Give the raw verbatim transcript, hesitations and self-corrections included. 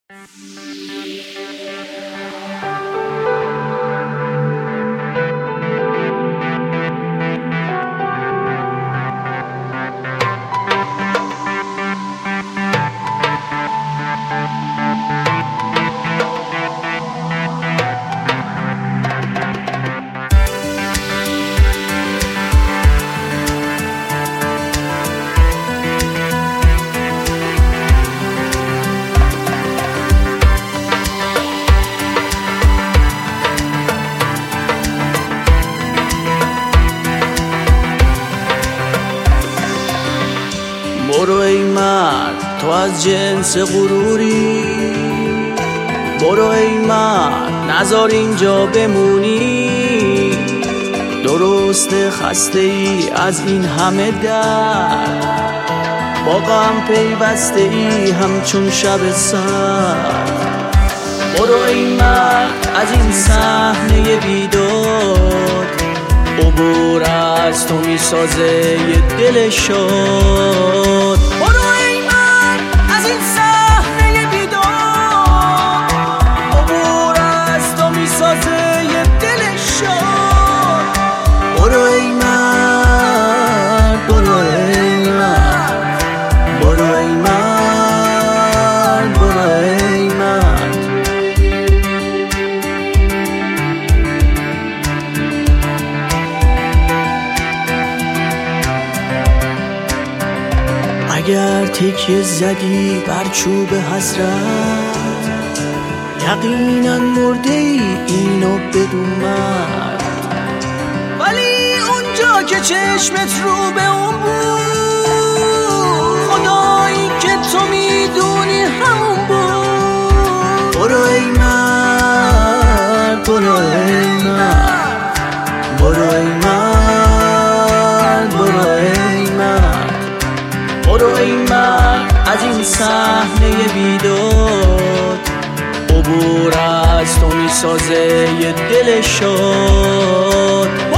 برو ای مرد تو از جنس غروری، برو ای مرد نذار اینجا بمونی. درست خسته ای از این همه درد، با غم پیوسته ای همچون شب سرد. برو ای مرد از این صحنه بیداد، عبور از تو میسازه یه دل شاد. برو ای مرد از این صحنه بیداد، عبور از تو میسازه یه دل شاد. برو ای مرد، برو ای مرد، برو ای مرد، برو ای مرد. اگر تکیه زدی بر چوب حسرت، یقینا مرده ای اینو بدون مرد. ولی اونجا که چشمت رو به اون بود، خدایی که تو میدونی همون بود. برو ای مرد، برو ای مرد، برو ای مرد، برو ای مرد. برو ای مرد از این صحنه بیداد، عبور از تو میسازه یه دل شاد.